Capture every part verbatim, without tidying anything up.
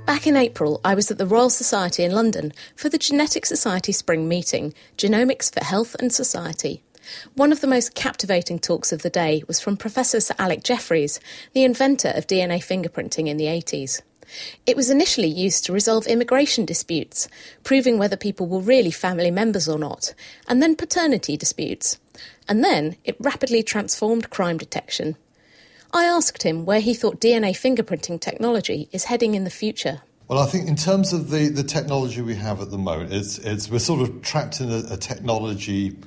Back in April, I was at the Royal Society in London for the Genetic Society Spring Meeting, Genomics for Health and Society. One of the most captivating talks of the day was from Professor Sir Alec Jeffreys, the inventor of D N A fingerprinting in the eighties. It was initially used to resolve immigration disputes, proving whether people were really family members or not, and then paternity disputes. And then it rapidly transformed crime detection. I asked him where he thought D N A fingerprinting technology is heading in the future. Well, I think in terms of the, the technology we have at the moment, it's, it's we're sort of trapped in a, a technology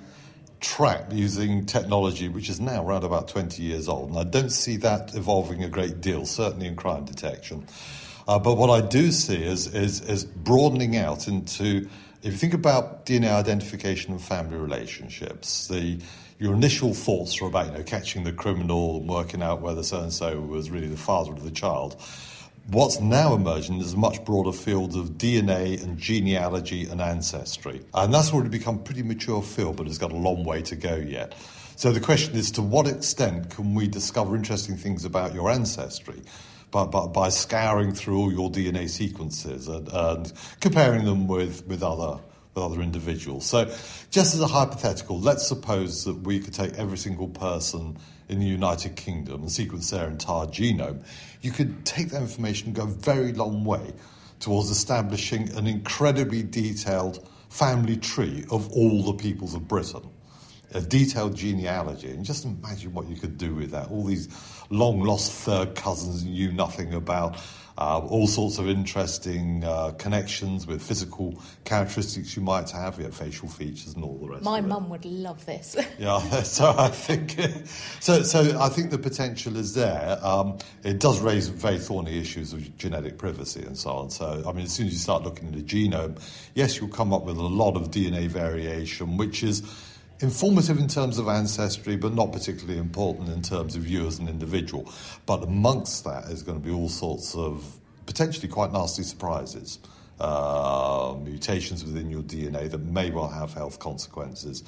trap using technology which is now around about twenty years old. And I don't see that evolving a great deal, certainly in crime detection. Uh, but what I do see is, is, is broadening out into, if you think about D N A identification and family relationships, the your initial thoughts are about, you know, catching the criminal and working out whether so-and-so was really the father of the child. What's now emerging is a much broader field of D N A and genealogy and ancestry. And that's already become a pretty mature field, but it's got a long way to go yet. So the question is, to what extent can we discover interesting things about your ancestry by, by, by scouring through all your D N A sequences and, and comparing them with, with other with other individuals? So just as a hypothetical, let's suppose that we could take every single person in the United Kingdom and sequence their entire genome. You could take that information and go a very long way towards establishing an incredibly detailed family tree of all the peoples of Britain, a detailed genealogy. And just imagine what you could do with that. All these long-lost third cousins you knew nothing about, uh, all sorts of interesting uh, connections with physical characteristics you might have, you know, facial features and all the rest My of it. mum would love this. Yeah, so I think so. So I think the potential is there. Um, it does raise very thorny issues of genetic privacy and so on. So I mean, as soon as you start looking at a genome, yes, you'll come up with a lot of D N A variation, which is informative in terms of ancestry, but not particularly important in terms of you as an individual. But amongst that is going to be all sorts of potentially quite nasty surprises. Uh, mutations within your D N A that may well have health consequences.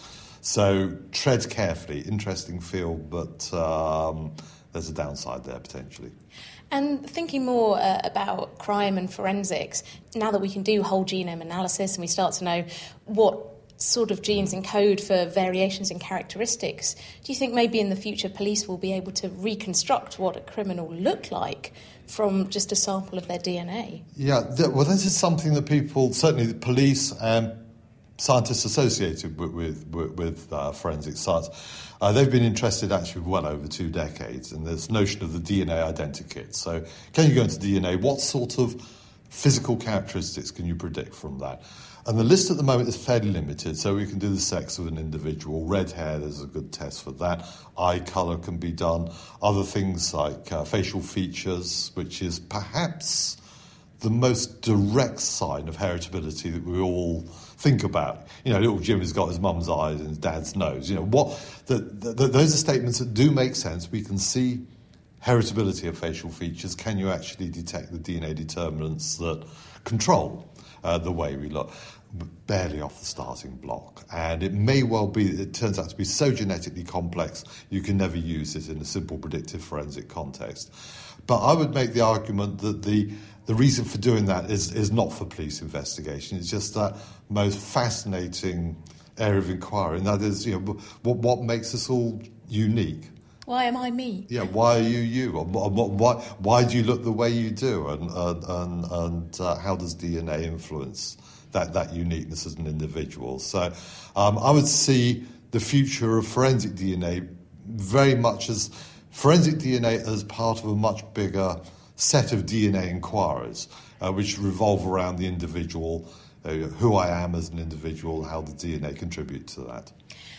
So tread carefully. Interesting field, but um, there's a downside there potentially. And thinking more uh, about crime and forensics, now that we can do whole genome analysis and we start to know what sort of genes encode for variations in characteristics, do you think maybe in the future police will be able to reconstruct what a criminal looked like from just a sample of their D N A? Yeah, th- well, this is something that people, certainly the police and scientists associated with, with, with, with uh, forensic science, uh, they've been interested actually for well over two decades in this notion of the D N A identikit. So can you go into D N A? What sort of physical characteristics can you predict from that? And the list at the moment is fairly limited, so we can do the sex of an individual. Red hair, there's a good test for that. Eye colour can be done. Other things like uh, facial features, which is perhaps the most direct sign of heritability that we all think about. You know, little Jim has got his mum's eyes and his dad's nose. You know, what? The, the, the, those are statements that do make sense. We can see heritability of facial features. Can you actually detect the D N A determinants that control Uh, the way we look? Barely off the starting block. And it may well be that it turns out to be so genetically complex you can never use it in a simple predictive forensic context. But I would make the argument that the the reason for doing that is, is not for police investigation. It's just that most fascinating area of inquiry, and that is, you know, what, what makes us all unique. Why am I me? Yeah, why are you you? Or why, why do you look the way you do? And and, and, and uh, how does D N A influence that, that uniqueness as an individual? So um, I would see the future of forensic D N A very much as forensic D N A as part of a much bigger set of D N A inquiries, uh, which revolve around the individual, uh, who I am as an individual, how the D N A contribute to that.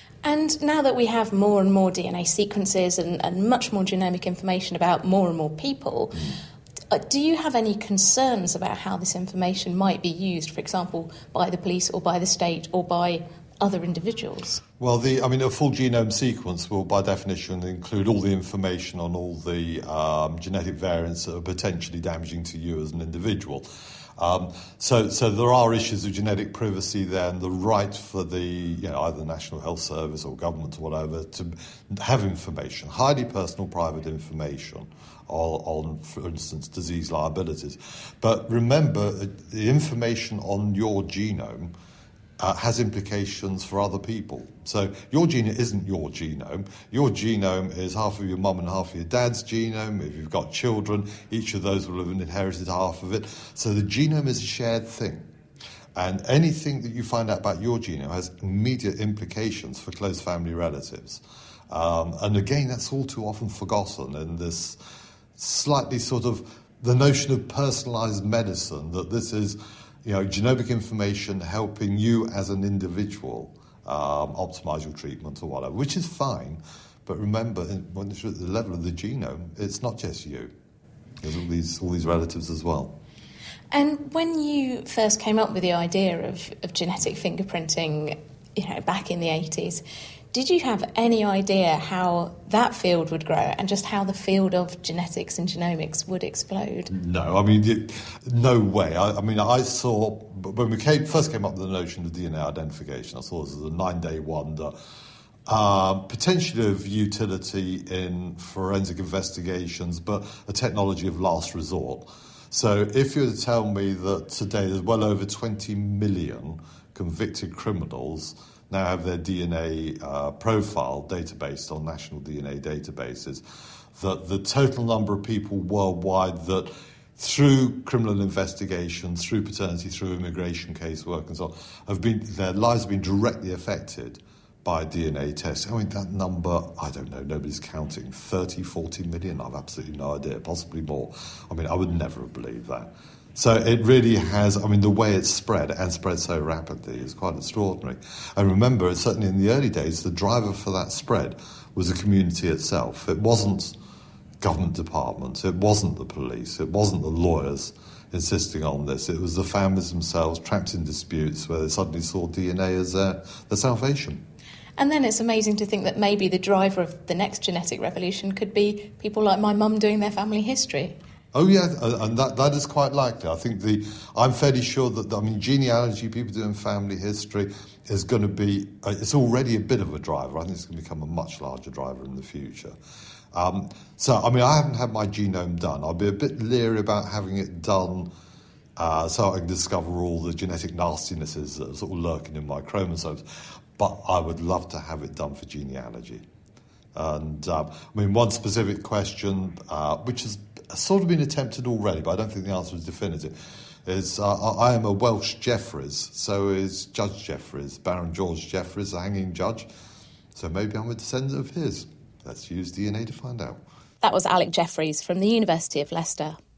And now that we have more and more D N A sequences and, and much more genomic information about more and more people, mm. do you have any concerns about how this information might be used, for example, by the police or by the state or by other individuals? Well, the I mean, a full genome sequence will, by definition, include all the information on all the um, genetic variants that are potentially damaging to you as an individual. Um, so, so there are issues of genetic privacy there, and the right for the, you know, either the National Health Service or government or whatever to have information, highly personal, private information on, on, for instance, disease liabilities. But remember, the information on your genome Uh, has implications for other people. So your genome isn't your genome. Your genome is half of your mum and half of your dad's genome. If you've got children, each of those will have inherited half of it. So the genome is a shared thing. And anything that you find out about your genome has immediate implications for close family relatives. Um, and again, that's all too often forgotten in this slightly sort of the notion of personalised medicine, that this is, you know, genomic information helping you as an individual um, optimise your treatment or whatever, which is fine. But remember, when it's at the level of the genome, it's not just you. There's all these, all these relatives as well. And when you first came up with the idea of, of genetic fingerprinting, you know, back in the eighties, did you have any idea how that field would grow and just how the field of genetics and genomics would explode? No, I mean, it, no way. I, I mean, I saw, when we came, first came up with the notion of D N A identification, I saw this as a nine-day wonder, uh, potentially of utility in forensic investigations, but a technology of last resort. So if you were to tell me that today there's well over twenty million convicted criminals now have their D N A uh, profile database on national D N A databases, that the total number of people worldwide that through criminal investigations, through paternity, through immigration casework and so on, have been, their lives have been directly affected by D N A tests. I mean, that number, I don't know, nobody's counting, thirty, forty million, I've absolutely no idea, possibly more. I mean, I would never have believed that. So it really has, I mean, the way it's spread, and spread so rapidly, is quite extraordinary. And remember, certainly in the early days, the driver for that spread was the community itself. It wasn't government departments, it wasn't the police, it wasn't the lawyers insisting on this. It was the families themselves trapped in disputes where they suddenly saw D N A as their, their salvation. And then it's amazing to think that maybe the driver of the next genetic revolution could be people like my mum doing their family history. Oh, yeah, and that, that is quite likely. I think the I'm fairly sure that, I mean, genealogy, people doing family history, is going to be, it's already a bit of a driver. I think it's going to become a much larger driver in the future. Um, so, I mean, I haven't had my genome done. I'll be a bit leery about having it done uh, so I can discover all the genetic nastinesses that are sort of lurking in my chromosomes. But I would love to have it done for genealogy. And, um, I mean, one specific question, uh, which has sort of been attempted already, but I don't think the answer is definitive, is uh, I am a Welsh Jeffreys, so is Judge Jeffreys, Baron George Jeffreys, the hanging judge. So maybe I'm a descendant of his. Let's use D N A to find out. That was Alec Jeffreys from the University of Leicester.